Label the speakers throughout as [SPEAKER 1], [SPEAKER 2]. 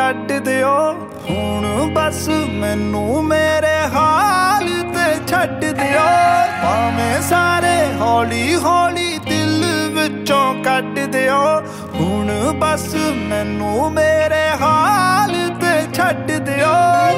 [SPEAKER 1] ਕੱਢ ਦਿਓ ਹੁਣ ਬਸ ਮੈਨੂੰ ਮੇਰੇ ਹਾਲ ਤੇ ਛੱਡ ਦਿਓ ਭਾਵੇਂ ਸਾਰੇ ਹੌਲੀ ਹੌਲੀ ਦਿਲ ਵਿੱਚੋਂ ਕੱਢ ਦਿਓ ਹੁਣ ਬਸ ਮੈਨੂੰ ਮੇਰੇ ਹਾਲ ਤੇ ਛੱਡ ਦਿਓ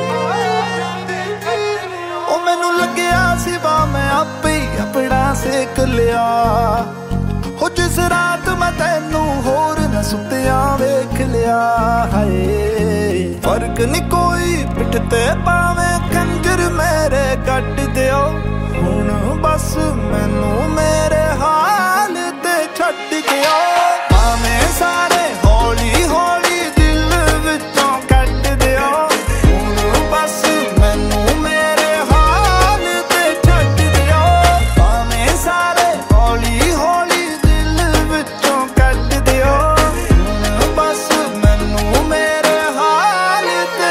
[SPEAKER 1] ਉਹ ਮੈਨੂੰ ਲੱਗਿਆ ਸੀ ਵਾ ਮੈਂ ਆਪੇ ਆਪਣਾ ਸੇਕ ਲਿਆ ਹੋ ਜਿਸ ਰਾਤ ਮੈਂ ਤੈਨੂੰ ਹੋਰ ਨਾ ਸੁੱਤਿਆਂ ਵੇਖ ਲਿਆ ਹਾਏ ਫਰਕ ਨੀ ਕੋਈ ਪਿੱਠ ਤੇ ਪਾਵੇਂ ਖੰਜਰ ਮੇਰੇ ਕੱਢ ਦਿਓ ਹੁਣ ਬਸ ਮੈਨੂੰ ਮੇਰੇ ਹਾਲ ਤੇ ਛੱਡ ਦਿਓ ਭਾਵੇਂ ਸਾਰੇ ਹੌਲੀ ਹੌਲੀ ਦਿਲ ਵਿੱਚੋਂ ਕੱਢ ਦਿਓ ਹੁਣ ਬਸ ਮੈਨੂੰ ਮੇਰੇ ਹਾਲ ਤੇ ਛੱਡ ਦਿਓ ਭਾਵੇਂ ਸਾਰੇ ਹੌਲੀ ਹੌਲੀ ਦਿਲ ਵਿੱਚੋਂ ਕੱਢ ਦਿਓ ਹੁਣ ਬਸ ਮੈਨੂੰ ਮੇਰੇ ਹਾਲ ਤੇ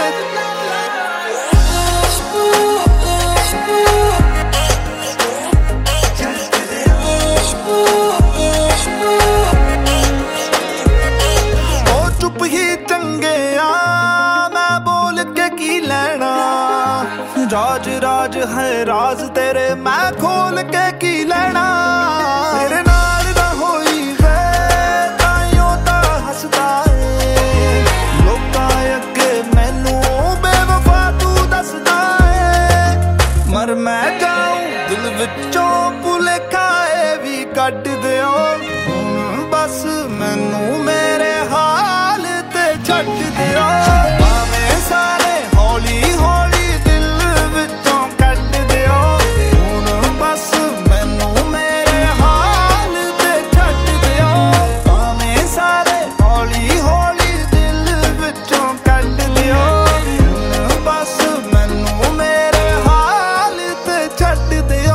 [SPEAKER 1] ਉਹ ਚੁੱਪ ਹੀ ਚੰਗਿਆ ਮੈਂ ਬੋਲ ਕੇ ਕੀ ਲੈਣਾ ਰਾਜ ਰਾਜ ਹੈ ਰਾਜ ਤੇਰੇ ਮੈਂ ਖੋਲ ਕੇ ਕੀ ਲੈਣਾ ਤੇਰੇ ਨਾਲ ਨਾ ਹੋਈ ਵੇ ਤਾਈਓ ਤਾਂ ਹੱਸਦਾ ਏ ਲੋਕਾਂ ਅੱਗੇ ਮੈਨੂੰ ਬੇਵਫਾ ਤੂੰ ਦੱਸਦਾ ਏ ਮਰ ਮੈਂ ਜਾਊਂ ਦਿਲ ਵਿੱਚੋਂ ਭੁਲੇਖਾ ਏ ਵੀ ਕੱਢ ਦਿਓ ਹੁਣ ਬਸ ਮੈਨੂੰ ਮੇਰੇ ਹਾਲ ਤੇ ਛੱਡ ਦਿਓ ਭਾਵੇਂ ਸਾਰੇ ਹੌਲੀ ਹੌਲੀ ਦਿਲ ਵਿੱਚੋਂ ਕੱਢ ਦਿਓ ਹੁਣ ਬਸ ਮੈਨੂੰ ਮੇਰੇ ਹਾਲ ਤੇ ਛੱਡ ਦਿਓ ਭਾਵੇਂ ਸਾਰੇ ਹੌਲੀ ਹੌਲੀ ਦਿਲ ਵਿੱਚੋਂ ਕੱਢ ਦਿਓ ਹੁਣ ਬਸ ਮੈਨੂੰ ਮੇਰੇ ਹਾਲ ਤੇ ਛੱਡ ਦਿਓ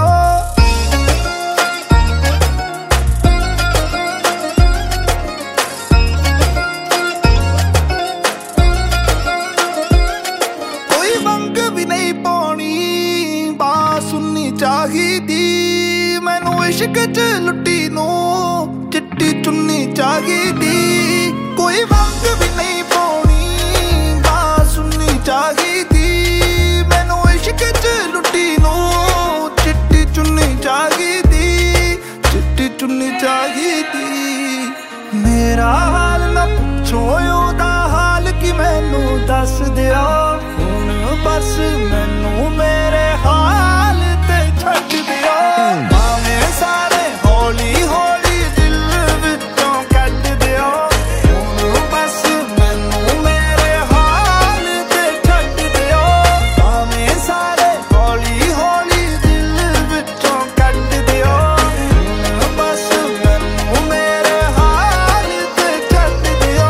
[SPEAKER 1] ਕੋਈ ਵੰਗ ਵੀ ਨਹੀਂ ਪਾਉਣੀ ਬਾਂਹ ਸੁਣਨੀ ਚਾਹੀਦੀ ਮੈਨੂੰ ਇਸ਼ਕ 'ਚ ਲੁੱਟੀ ਨੂੰ ਚਿੱਟੀ ਚੁੰਨੀ ਚਾਹੀਦੀ ਕੋਈ ਵੰਗ ਵੀ ਨਹੀਂ ਪਾਉਣੀ ਬਾਂਹ ਸੁਣਨੀ ਚਾਹੀਦੀ ਮੈਨੂੰ ਇਸ਼ਕ 'ਚ ਲੁੱਟੀ ਨੂੰ ਚਿੱਟੀ ਚੁੰਨੀ ਚਾਹੀਦੀ ਚਿੱਟੀ ਚੁੰਨੀ ਚਾਹੀਦੀ ਮੇਰਾ ਹਾਲ ਨਾ ਪੁੱਛੋ ਉਹਦਾ ਹਾਲ ਕੀ ਮੈਨੂੰ ਦੱਸ ਦਿਓ ਹੁਣ ਬਸ ਮੈਨੂੰ ਮੇਰੇ ਹਾਲ ਤੇ ਛੱਡ ਦਿਓ ਭਾਵੇਂ ਸਾਰੇ ਹੌਲੀ ਹੌਲੀ ਦਿਲ ਵਿੱਚੋਂ ਕੱਢ ਦਿਓ ਹੁਣ ਬਸ ਮੈਨੂੰ ਮੇਰੇ ਹਾਲ ਤੇ ਛੱਡ ਦਿਓ ਭਾਵੇਂ ਸਾਰੇ ਹੌਲੀ ਹੌਲੀ ਦਿਲ ਵਿੱਚੋਂ ਕੱਢ ਦਿਓ ਹੁਣ ਬਸ ਮੈਨੂੰ ਮੇਰੇ ਹਾਲ ਤੇ ਛੱਡ ਦਿਓ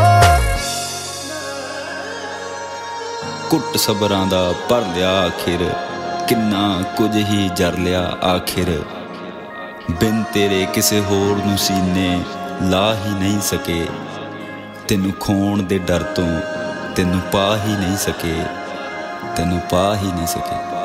[SPEAKER 2] ਘੁੱਟ ਸਬਰਾਂ ਦਾ ਭਰ ਲਿਆ ਆਖਿਰ ਕਿੰਨਾ ਕੁਝ ਹੀ ਜਰ ਲਿਆ ਆਖਿਰ ਬਿਨ ਤੇਰੇ ਕਿਸੇ ਹੋਰ ਨੂੰ ਸੀਨੇ ਲਾ ਹੀ ਨਹੀਂ ਸਕੇ ਤੈਨੂੰ ਖੋਣ ਦੇ ਡਰ ਤੋਂ ਤੈਨੂੰ ਪਾ ਹੀ ਨਹੀਂ ਸਕੇ ਤੈਨੂੰ ਪਾ ਹੀ ਨਹੀਂ ਸਕੇ